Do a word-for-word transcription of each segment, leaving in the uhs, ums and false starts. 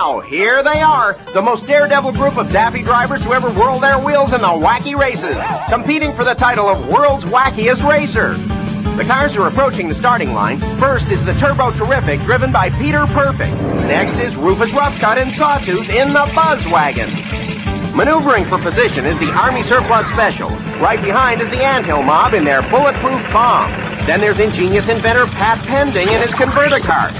Now, here they are, the most daredevil group of daffy drivers to ever whirl their wheels in the wacky races, competing for the title of World's Wackiest Racer. The cars are approaching the starting line. First is the Turbo Terrific, driven by Peter Perfect. Next is Rufus Roughcut and Sawtooth in the Buzz Wagon. Maneuvering for position is the Army Surplus Special. Right behind is the Anthill Mob in their Bulletproof Bomb. Then there's ingenious inventor Pat Pending in his converter car.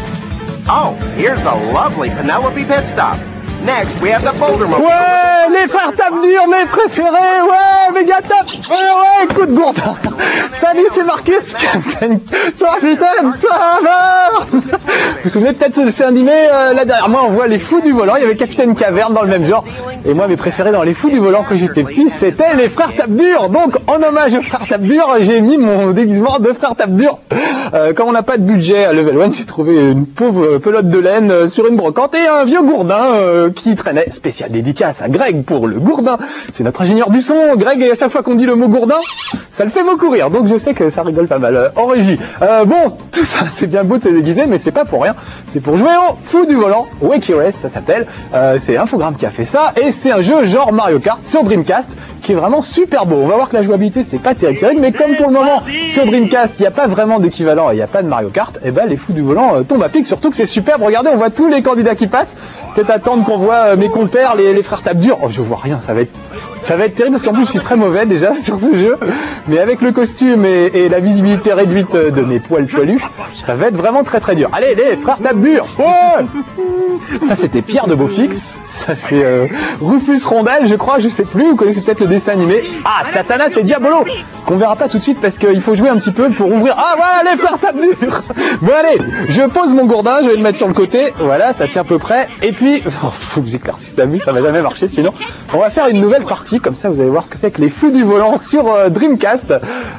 Oh, here's the lovely Penelope Pit Stop. Next, we have the Boulder Mobile. Ouais, les frères tape dur, mes préférés, ouais, méga top, ouais, ouais, coup de gourdin. Salut, c'est Marcus, Captain, Capitaine, Faveur. Vous vous souvenez peut-être de ce dessin animé, euh, là derrière moi, on voit les Fous du Volant, il y avait Capitaine Caverne dans le même genre. Et moi, mes préférés dans les Fous du Volant quand j'étais petit, c'était les frères tape dur. Donc, en hommage aux frères tape dur, j'ai mis mon déguisement de frères tape dur. Euh, comme on n'a pas de budget à Level un, j'ai trouvé une pauvre pelote de laine euh, sur une brocante et un vieux gourdin euh, qui traînait. Spécial dédicace à Greg pour le gourdin. C'est notre ingénieur du son, Greg, et à chaque fois qu'on dit le mot gourdin, ça le fait beaucoup rire. Donc je sais que ça rigole pas mal euh, en régie. Euh, bon, tout ça, c'est bien beau de se déguiser, mais c'est pas pour rien. C'est pour jouer au Fou du Volant, Wacky Race, ça s'appelle. Euh, c'est Infogrames qui a fait ça, et c'est un jeu genre Mario Kart sur Dreamcast, qui est vraiment super beau. On va voir que la jouabilité, c'est pas terrible, terrible, mais comme pour le moment, sur Dreamcast, il n'y a pas vraiment d'équivalent, il n'y a pas de Mario Kart, et ben les Fous du Volant euh, tombent à pic, surtout que c'est superbe. Regardez, on voit tous les candidats qui passent. Peut-être attendre qu'on voit euh, mes compères, les, les frères tape dur. Oh, je vois rien, ça va être, ça va être terrible, parce qu'en plus, je suis très mauvais déjà sur ce jeu. Mais avec le costume et, et la visibilité réduite de mes poils poilus, ça va être vraiment très très dur. Allez, les frères tape dur. Ouais. Ça, c'était Pierre de Beaufix. Ça, c'est euh, Rufus Rondel, je crois, je sais plus. Vous connaissez peut-être le dessin animé. Ah, Satanas et Diabolo, qu'on verra pas tout de suite parce qu'il faut jouer un petit peu pour ouvrir. Ah, voilà, les frères tape dur. Bon, allez, je pose mon gourdin, je vais le mettre sur le côté. Voilà, ça tient à peu près. Et puis, oh, faut que j'éclaircisse la vue, ça va jamais marcher sinon. On va faire une nouvelle partie, comme ça vous allez voir ce que c'est que les Fous du Volant sur euh, Dreamcast.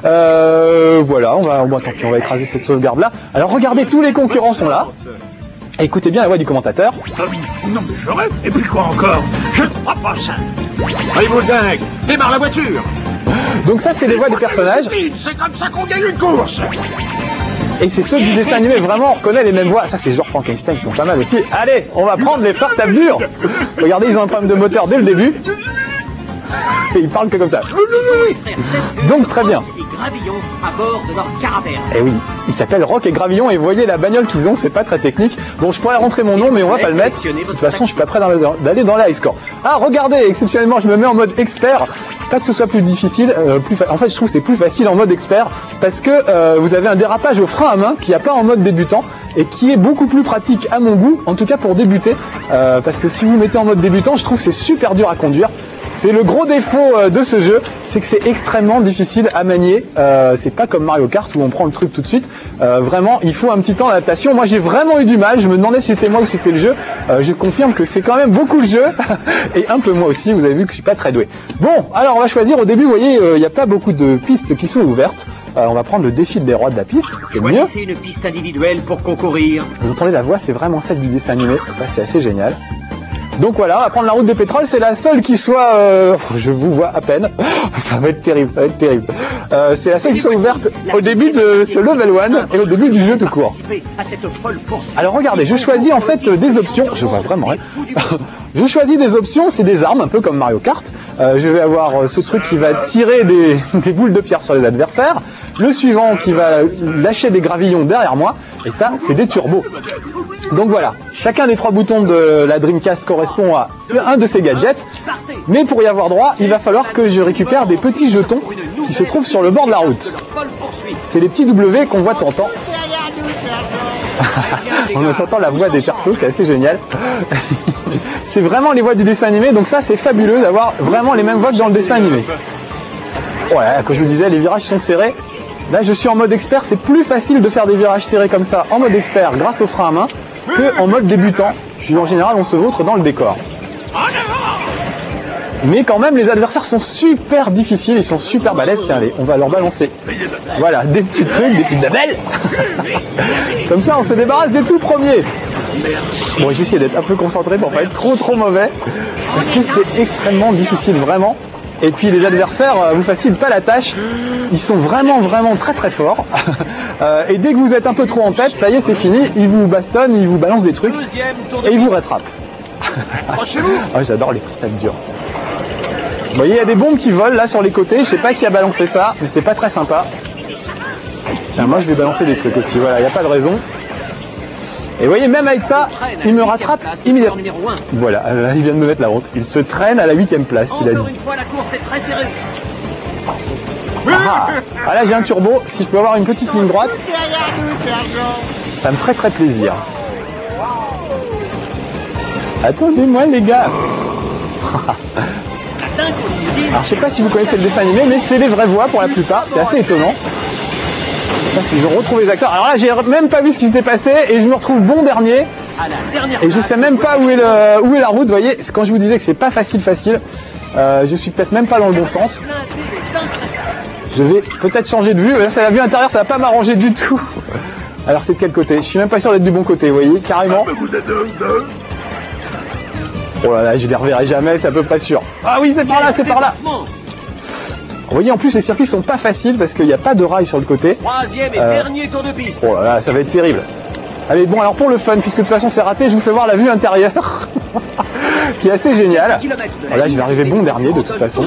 Euh, voilà, on va, bon, tant pis, on va écraser cette sauvegarde là. Alors regardez, tous les concurrents sont là. Écoutez bien la voix du commentateur. Non mais je rêve, et puis quoi encore? Je ne crois pas ça. Allez vous dingue, démarre la voiture. Donc ça c'est les voix des personnages. C'est comme ça qu'on gagne une course. Et c'est ceux du dessin animé, vraiment on reconnaît les mêmes voix. Ça c'est genre Frankenstein, ils sont pas mal aussi. Allez, on va prendre les frères tape dur. Regardez, ils ont un problème de moteur dès le début. Et ils parlent que comme ça. Donc très bien. À bord de leur caravane. Et oui, ils s'appellent Rock et Gravillon, et vous voyez la bagnole qu'ils ont, c'est pas très technique. Bon, je pourrais rentrer mon nom, mais on va pas le mettre. De toute façon, je suis pas prêt d'aller dans la high score. Ah, regardez, exceptionnellement, je me mets en mode expert. Pas que ce soit plus difficile, euh, plus en fait, je trouve que c'est plus facile en mode expert, parce que euh, vous avez un dérapage au frein à main qui n'y a pas en mode débutant, et qui est beaucoup plus pratique à mon goût, en tout cas pour débuter, euh, parce que si vous mettez en mode débutant, je trouve que c'est super dur à conduire. C'est le gros défaut euh, de ce jeu, c'est que c'est extrêmement difficile à manier. Euh, c'est pas comme Mario Kart où on prend le truc tout de suite. Euh, vraiment, il faut un petit temps d'adaptation. Moi, j'ai vraiment eu du mal. Je me demandais si c'était moi ou si c'était le jeu. Euh, je confirme que c'est quand même beaucoup le jeu et un peu moi aussi. Vous avez vu que je suis pas très doué. Bon, alors on va choisir. Au début, vous voyez, il euh, n'y a pas beaucoup de pistes qui sont ouvertes. Euh, on va prendre le défi des rois de la piste. C'est mieux. C'est une piste individuelle pour concourir. Vous entendez la voix, c'est vraiment celle du dessin animé. Ça, c'est assez génial. Donc voilà, on va prendre la route des pétroles, c'est la seule qui soit... Euh, je vous vois à peine, ça va être terrible, ça va être terrible. Euh, c'est la seule qui soit ouverte au début de ce level un et au début du jeu tout court. Alors regardez, je choisis en fait des options, je vois vraiment rien. Je choisis des options, c'est des armes, un peu comme Mario Kart. Euh, je vais avoir ce truc qui va tirer des, des boules de pierre sur les adversaires. Le suivant qui va lâcher des gravillons derrière moi. Et ça, c'est des turbos. Donc voilà, chacun des trois boutons de la Dreamcast correspond à un de ces gadgets. Mais pour y avoir droit, il va falloir que je récupère des petits jetons qui se trouvent sur le bord de la route. C'est les petits W qu'on voit de temps en temps. On me s'entend la voix des persos, c'est assez génial. C'est vraiment les voix du dessin animé, donc ça c'est fabuleux d'avoir vraiment les mêmes voix que dans le dessin animé. Voilà, comme je vous disais, les virages sont serrés. Là je suis en mode expert, c'est plus facile de faire des virages serrés comme ça en mode expert grâce au frein à main que en mode débutant, où en général on se vautre dans le décor. Mais quand même les adversaires sont super difficiles, ils sont super balèzes. Tiens allez, on va leur balancer. Voilà, des petits trucs, des petites labels. Comme ça on se débarrasse des tout premiers. Bon, je vais essayer d'être un peu concentré pour pas être trop trop mauvais, parce que c'est extrêmement difficile, vraiment. Et puis les adversaires euh, vous facilitent pas la tâche. Ils sont vraiment vraiment très très forts. euh, et dès que vous êtes un peu trop en tête, ça y est, c'est fini. Ils vous bastonnent, ils vous balancent des trucs et ils vous rattrapent. Ah, j'adore les portables durs. Vous voyez, il y a des bombes qui volent là sur les côtés. Je sais pas qui a balancé ça, mais c'est pas très sympa. Tiens, moi je vais balancer des trucs aussi. Voilà, il n'y a pas de raison. Et vous voyez, même avec ça, il me rattrape immédiatement. Voilà, là, il vient de me mettre la honte. Il se traîne à la huitième place, qu'il a dit. Ah, ah là, j'ai un turbo. Si je peux avoir une petite ligne droite, ça me ferait très plaisir. Attendez-moi, les gars. Alors, je sais pas si vous connaissez le dessin animé, mais c'est les vraies voix pour la plupart. C'est assez étonnant. Je sais pas s'ils ont retrouvé les acteurs. Alors là, j'ai même pas vu ce qui s'était passé et je me retrouve bon dernier. Et je sais même pas où est, le, où est la route. Vous voyez, quand je vous disais que c'est pas facile, facile, euh, je suis peut-être même pas dans le bon sens. Je vais peut-être changer de vue. Là, c'est la vue intérieure, ça va pas m'arranger du tout. Alors, c'est de quel côté? Je suis même pas sûr d'être du bon côté, vous voyez, carrément. Oh là là, je les reverrai jamais, c'est à peu près sûr. Ah oui, c'est par là, c'est par là. Vous voyez, en plus, les circuits sont pas faciles parce qu'il n'y a pas de rail sur le côté. Troisième et euh... dernier tour de piste. Oh là là, ça va être terrible. Allez, bon, alors pour le fun, puisque de toute façon c'est raté, je vous fais voir la vue intérieure, qui est assez géniale. Là, je vais arriver bon dernier de toute façon.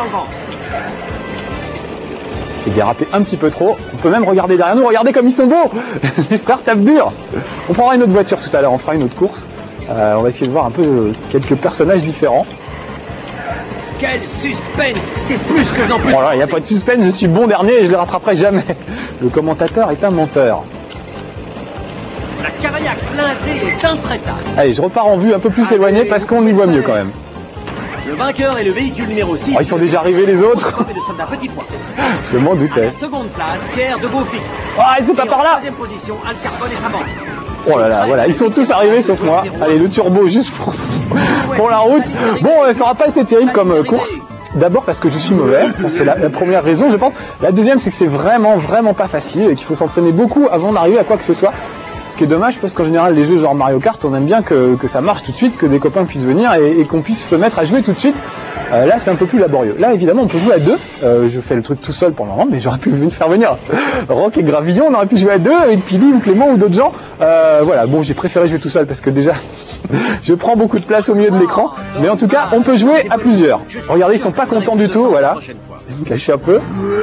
J'ai dérapé un petit peu trop. On peut même regarder derrière nous. Regardez comme ils sont beaux. Les frères tapent dur. On prendra une autre voiture tout à l'heure. On fera une autre course. Euh, on va essayer de voir un peu euh, quelques personnages différents. Quel suspense! C'est plus que je n'en peux. Bon, il n'y a pas de suspense. Je suis bon dernier et je ne les rattraperai jamais. Le commentateur est un menteur. La Cavaillac blindée est intraitable. Allez, je repars en vue un peu plus éloignée parce qu'on y voit mieux quand même. Le vainqueur est le véhicule numéro six. Oh, ils sont déjà arrivés les autres. Je m'en doutais. La seconde place, Pierre de Beaufils. Ah, c'est pas par là. Deuxième position, Al Carbone et sa bande. Oh là là, voilà, ils sont tous arrivés sauf moi. Allez, le turbo juste pour, pour la route. Bon, ça n'aura pas été terrible comme euh, course. D'abord parce que je suis mauvais, ça c'est la, la première raison je pense. La deuxième c'est que c'est vraiment vraiment pas facile et qu'il faut s'entraîner beaucoup avant d'arriver à quoi que ce soit. Ce qui est dommage parce qu'en général les jeux genre Mario Kart on aime bien que, que ça marche tout de suite, que des copains puissent venir et, et qu'on puisse se mettre à jouer tout de suite. Euh, là c'est un peu plus laborieux. Là évidemment on peut jouer à deux, euh, je fais le truc tout seul pour le moment mais j'aurais pu faire venir Rock et Gravillon, on aurait pu jouer à deux avec Pili ou Clément ou d'autres gens. Euh, voilà, bon j'ai préféré jouer tout seul parce que déjà je prends beaucoup de place au milieu de l'écran, mais en tout cas on peut jouer à plusieurs. Regardez ils sont pas contents du tout, voilà. Je vais me cacher un peu.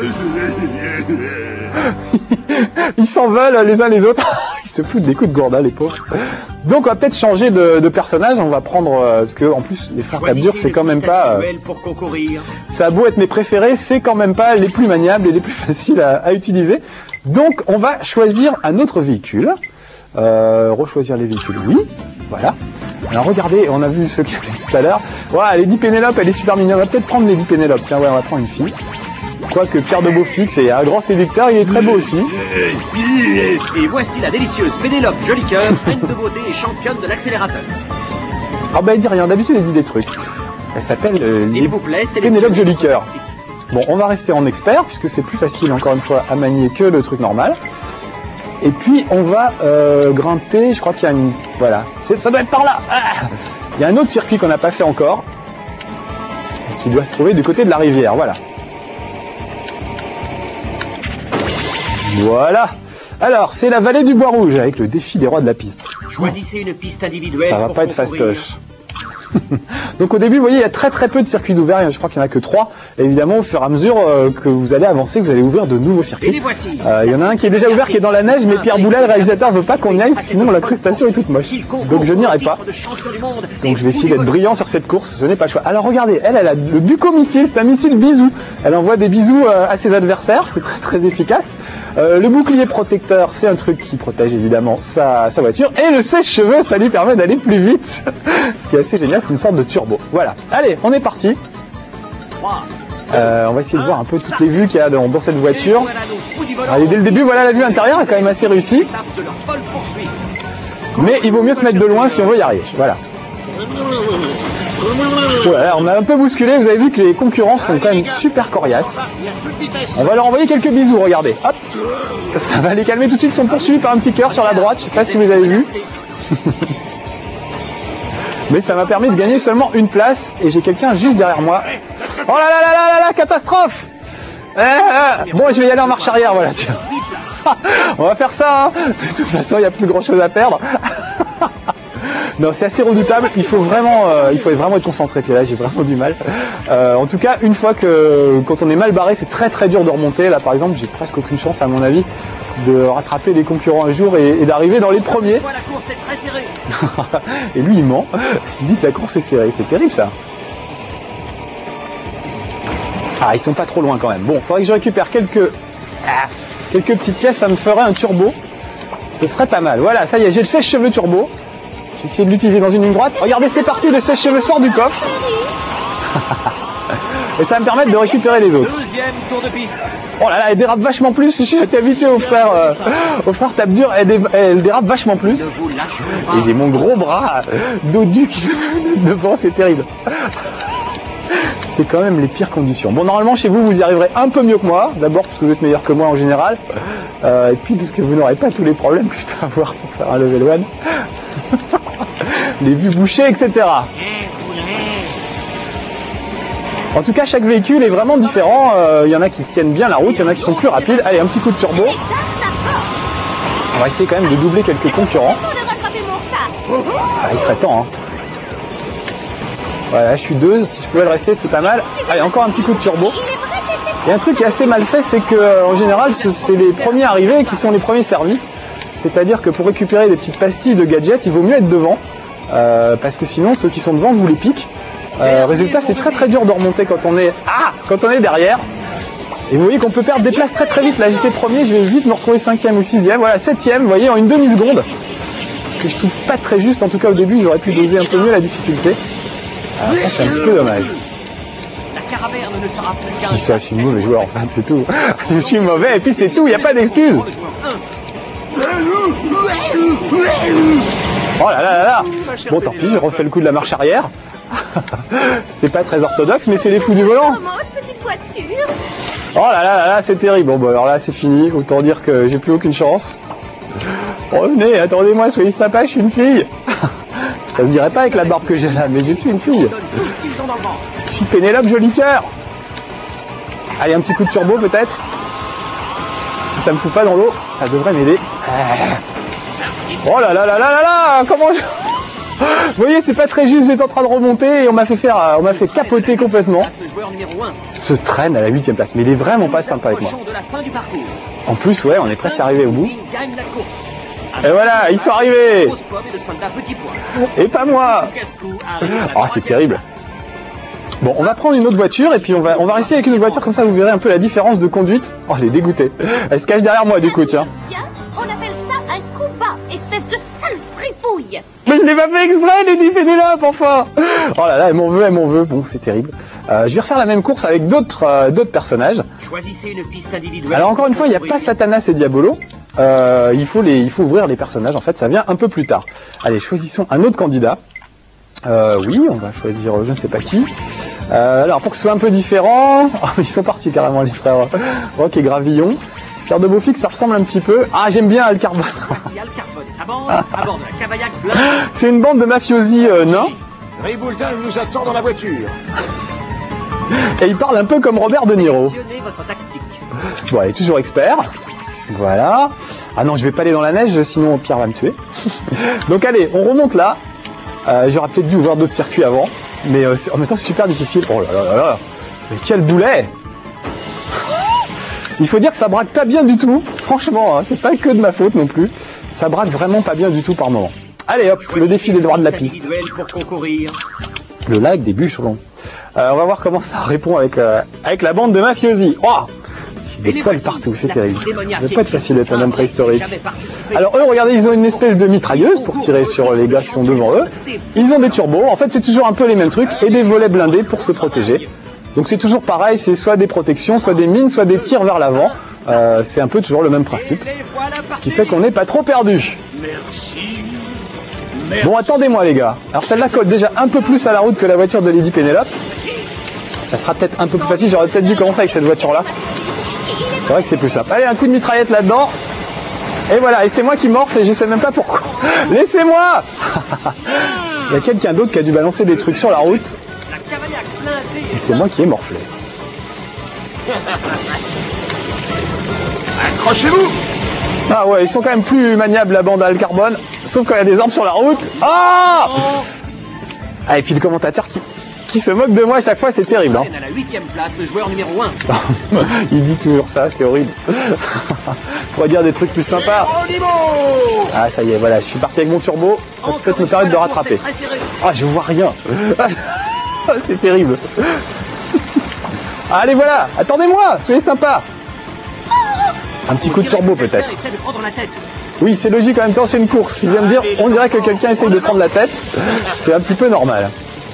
Ils s'en veulent les uns les autres. Ils se foutent des coups de gourdin les pauvres. Donc on va peut-être changer de, de personnage. On va prendre euh, parce que en plus les frères Tapdure c'est quand même pas. Euh, ça a beau être mes préférés, c'est quand même pas les plus maniables et les plus faciles à, à utiliser. Donc on va choisir un autre véhicule. Euh, rechoisir les véhicules, oui. Voilà. Alors regardez, on a vu ce qu'il y avait tout à l'heure. Voilà, Lady Pénélope, elle est super mignonne. On va peut-être prendre Lady Pénélope. Tiens, ouais, on va prendre une fille. Quoique Pierre de Beaufils est un grand séducteur, il est très beau aussi. Et voici la délicieuse Pénélope Jolicoeur, reine de beauté et championne de l'accélérateur. Ah bah elle dit rien, d'habitude elle dit des trucs. Elle s'appelle euh, S'il vous plaît, c'est Pénélope Jolicoeur. Bon, on va rester en expert, puisque c'est plus facile encore une fois à manier que le truc normal. Et puis on va euh, grimper, je crois qu'il y a une... Voilà, ça doit être par là. Ah, il y a un autre circuit qu'on n'a pas fait encore, qui doit se trouver du côté de la rivière, voilà. Voilà. Alors, c'est la vallée du Bois Rouge avec le défi des rois de la piste. Choisissez une piste individuelle. Ça va pas être fastoche. Donc au début, vous voyez, il y a très très peu de circuits d'ouvert. Je crois qu'il n'y en a que trois. Et évidemment, au fur et à mesure euh, que vous allez avancer, vous allez ouvrir de nouveaux circuits. Euh, il y en a un qui est déjà ouvert, qui est dans la neige, mais Pierre Boulet, le réalisateur, veut pas qu'on y aille, sinon la prestation est toute moche. Donc je n'irai pas. Donc je vais essayer d'être brillant sur cette course. Je n'ai pas le choix. Alors regardez, elle, elle a le buco-missile. C'est un missile bisou. Elle envoie des bisous euh, à ses adversaires. C'est très très efficace. Euh, le bouclier protecteur, c'est un truc qui protège évidemment sa, sa voiture. Et le sèche-cheveux, ça lui permet d'aller plus vite. Ce qui est assez génial, c'est une sorte de turbo. Voilà. Allez, on est parti. Euh, on va essayer de voir un peu toutes les vues qu'il y a dans, dans cette voiture. Allez, dès le début, voilà la vue intérieure est quand même assez réussie. Mais il vaut mieux se mettre de loin si on veut y arriver. Voilà. Voilà, on a un peu bousculé, vous avez vu que les concurrents sont quand même super coriaces. On va leur envoyer quelques bisous, regardez. Hop, ça va les calmer tout de suite, ils sont poursuivis par un petit cœur sur la droite, je sais pas si vous avez vu. Mais ça m'a permis de gagner seulement une place et j'ai quelqu'un juste derrière moi. Oh là là là là là là, catastrophe. Eh, eh. Bon, je vais y aller en marche arrière, voilà, tiens. On va faire ça, hein. De toute façon, il n'y a plus grand chose à perdre. Non, c'est assez redoutable. Il faut vraiment, euh, il faut vraiment être concentré. Puis là, j'ai vraiment du mal. Euh, en tout cas, une fois que, quand on est mal barré, c'est très très dur de remonter. Là, par exemple, j'ai presque aucune chance, à mon avis, de rattraper les concurrents un jour et, et d'arriver dans les premiers. La course est très serrée. Et lui, il ment. Il dit que la course est serrée. C'est terrible, ça. Ah, ils sont pas trop loin quand même. Bon, il faudrait que je récupère quelques, ah, quelques petites pièces. Ça me ferait un turbo. Ce serait pas mal. Voilà, ça y est, j'ai le sèche-cheveux turbo. J'ai essayé de l'utiliser dans une ligne droite. Regardez, c'est parti, le sèche-cheveux sort du coffre. Et ça va me permettre de récupérer les autres. Deuxième tour de piste. Oh là là, elle dérape vachement plus. Je suis habitué au frère, euh, au frère tape dur. Elle, dé elle dérape vachement plus. Et j'ai mon gros bras dodu qui se met devant, c'est terrible. C'est quand même les pires conditions. Bon, normalement, chez vous, vous y arriverez un peu mieux que moi. D'abord, parce que vous êtes meilleur que moi en général. Euh, et puis, parce que vous n'aurez pas tous les problèmes que je peux avoir pour faire un level one. Les vues bouchées, et cetera. En tout cas, chaque véhicule est vraiment différent. Il euh, y en a qui tiennent bien la route, il y en a qui sont plus rapides. Allez, un petit coup de turbo. On va essayer quand même de doubler quelques concurrents. Ah, il serait temps, hein. Voilà, je suis deux, si je pouvais le rester, c'est pas mal. Allez, encore un petit coup de turbo. Et un truc qui est assez mal fait, c'est que en général, c'est les premiers arrivés qui sont les premiers servis. C'est-à-dire que pour récupérer des petites pastilles de gadgets, il vaut mieux être devant. Euh, parce que sinon, ceux qui sont devant vous les piquent. Euh, résultat, c'est très très dur de remonter quand on est ah, quand on est derrière. Et vous voyez qu'on peut perdre des places très très vite. Là, j'étais premier, je vais vite me retrouver cinquième ou sixième. Voilà, septième, vous voyez, en une demi-seconde. Ce que je trouve pas très juste. En tout cas, au début, j'aurais pu doser un peu mieux la difficulté. Alors ça, c'est un petit peu dommage. La caraverne ne sera plus qu'un. Je dis ça, je suis mauvais joueur en fait, c'est tout. Je suis mauvais et puis c'est tout, il n'y a pas d'excuse. Oh là là là là. Bon, tant pis, j'ai refait le coup de la marche arrière. C'est pas très orthodoxe, mais c'est les fous du volant. Oh là là là là, c'est terrible. Bon, bah alors là, c'est fini. Autant dire que j'ai plus aucune chance. Revenez, attendez-moi, soyez sympa, je suis une fille. Ça se dirait pas avec la barbe que j'ai là, mais je suis une fille. Je suis Pénélope Joli Cœur. Allez, un petit coup de turbo peut-être. Si ça me fout pas dans l'eau, ça devrait m'aider. Oh là là là là là là. Comment je... Vous voyez, c'est pas très juste, j'étais en train de remonter et on m'a fait faire, on m'a fait capoter complètement. Ce traîne à la huitième place, mais il est vraiment pas sympa avec moi. En plus, ouais, on est presque arrivé au bout. Et voilà, ils sont arrivés. Et pas moi. Oh, c'est terrible. Bon, on va prendre une autre voiture et puis on va, on va rester avec une autre voiture, comme ça vous verrez un peu la différence de conduite. Oh, elle est dégoûtée. Elle se cache derrière moi du coup, tiens. On appelle ça un coup bas, espèce de sale fripouille. Mais je l'ai pas fait exprès, Lady Pénélope, enfin. Oh là là, elle m'en veut, elle m'en veut. Bon, c'est terrible. Euh, je vais refaire la même course avec d'autres euh, d'autres personnages. Choisissez une piste individuelle. Alors encore une fois, il n'y a pas Satanas et Diabolo. Euh, il faut les, il faut ouvrir les personnages. En fait, ça vient un peu plus tard. Allez, choisissons un autre candidat. Euh, oui, on va choisir je ne sais pas qui. Euh, alors pour que ce soit un peu différent, oh, ils sont partis carrément les frères Rock et Gravillon. Pierre de Beaufix, ça ressemble un petit peu. Ah, j'aime bien Al Carbone. C'est une bande de mafiosi euh, nains. Ray Boultin nous attend dans la voiture. Et il parle un peu comme Robert De Niro. Bon, elle est toujours expert. Voilà. Ah non, je vais pas aller dans la neige, sinon Pierre va me tuer. Donc allez, on remonte là. Euh, J'aurais peut-être dû ouvrir d'autres circuits avant. Mais euh, en même temps, c'est super difficile. Oh là là là là. Mais quel boulet! Il faut dire que ça braque pas bien du tout. Franchement, hein, c'est pas que de ma faute non plus. Ça braque vraiment pas bien du tout par moment. Allez hop, le défi des droits de la piste. Le lac des bûcherons. Euh, on va voir comment ça répond avec, euh, avec la bande de mafiosi. Oh, j'ai des poils partout, c'est terrible. Ça va pas être facile d'être un homme préhistorique. Alors eux, regardez, ils ont une espèce de mitrailleuse pour tirer sur les gars qui sont devant eux. Ils ont des turbos. En fait, c'est toujours un peu les mêmes trucs. Et des volets blindés pour se protéger. Donc c'est toujours pareil, c'est soit des protections, soit des mines, soit des tirs vers l'avant. Euh, c'est un peu toujours le même principe. Ce qui fait qu'on n'est pas trop perdu. Bon, attendez-moi les gars. Alors celle-là colle déjà un peu plus à la route que la voiture de Lady Pénélope. Ça sera peut-être un peu plus facile, j'aurais peut-être dû commencer avec cette voiture-là. C'est vrai que c'est plus simple. Allez, un coup de mitraillette là-dedans. Et voilà, et c'est moi qui morfle et je sais même pas pourquoi. Laissez-moi. Il y a quelqu'un d'autre qui a dû balancer des trucs sur la route. blindé. Et c'est moi qui ai morflé. Accrochez-vous! Ah ouais, ils sont quand même plus maniables la bande à carbone, sauf quand il y a des arbres sur la route. Ah Oh, Ah, et puis le commentateur qui, qui se moque de moi à chaque fois, c'est terrible. Hein. à la huitième place, le joueur numéro un. Il dit toujours ça, c'est horrible. Pourrait dire des trucs plus sympas. Ah, ça y est, voilà, je suis parti avec mon turbo. Ça peut peut-être me permettre de rattraper. Ah, je vois rien. C'est terrible. Allez, voilà, attendez-moi, soyez sympa. Un petit coup de turbo peut-être. Essaie de prendre la tête. Oui, c'est logique, en même temps c'est une course. Il vient de dire, on dirait que quelqu'un essaye de prendre la tête. C'est un petit peu normal.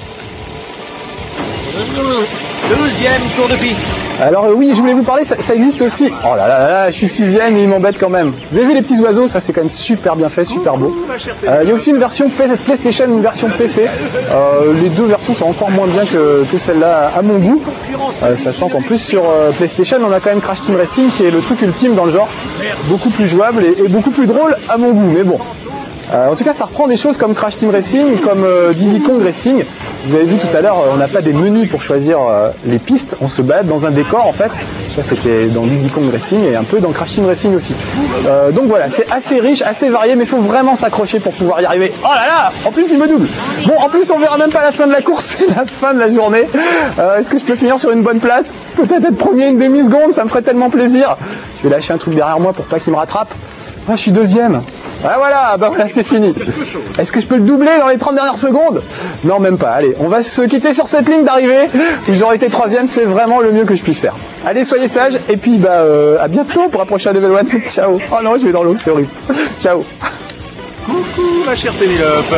Deuxième tour de piste. Alors euh, oui, je voulais vous parler, ça, ça existe aussi. Oh là là là là, je suis sixième et il m'embête quand même. Vous avez vu les petits oiseaux, ça c'est quand même super bien fait, super beau. Euh, Il y a aussi une version Play- PlayStation, une version P C. Euh, les deux versions sont encore moins bien que, que celle-là à mon goût. Euh, sachant qu'en plus sur euh, PlayStation, on a quand même Crash Team Racing qui est le truc ultime dans le genre. Beaucoup plus jouable et, et beaucoup plus drôle à mon goût, mais bon. Euh, en tout cas, ça reprend des choses comme Crash Team Racing, comme euh, Diddy Kong Racing. Vous avez vu tout à l'heure, euh, on n'a pas des menus pour choisir euh, les pistes, on se balade dans un décor en fait. Ça c'était dans Diddy Kong Racing et un peu dans Crash Team Racing aussi. Euh, donc voilà, c'est assez riche, assez varié, mais il faut vraiment s'accrocher pour pouvoir y arriver. Oh là là, en plus il me double. Bon, en plus on verra même pas la fin de la course, c'est la fin de la journée. Euh, Est-ce que je peux finir sur une bonne place? Peut-être être premier une demi-seconde, ça me ferait tellement plaisir. Je vais lâcher un truc derrière moi pour pas qu'il me rattrape. Ah, je suis deuxième. Ah voilà, bah voilà, c'est fini. Est-ce que je peux le doubler dans les trente dernières secondes? Non, même pas. Allez, on va se quitter sur cette ligne d'arrivée où j'aurais été troisième, c'est vraiment le mieux que je puisse faire. Allez, soyez sages, et puis bah euh, à bientôt pour un prochain Level one. Ciao. Oh non, je vais dans l'eau, c'est horrible. Ciao. Coucou, ma chère Pénélope.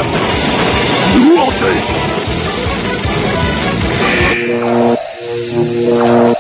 Montez.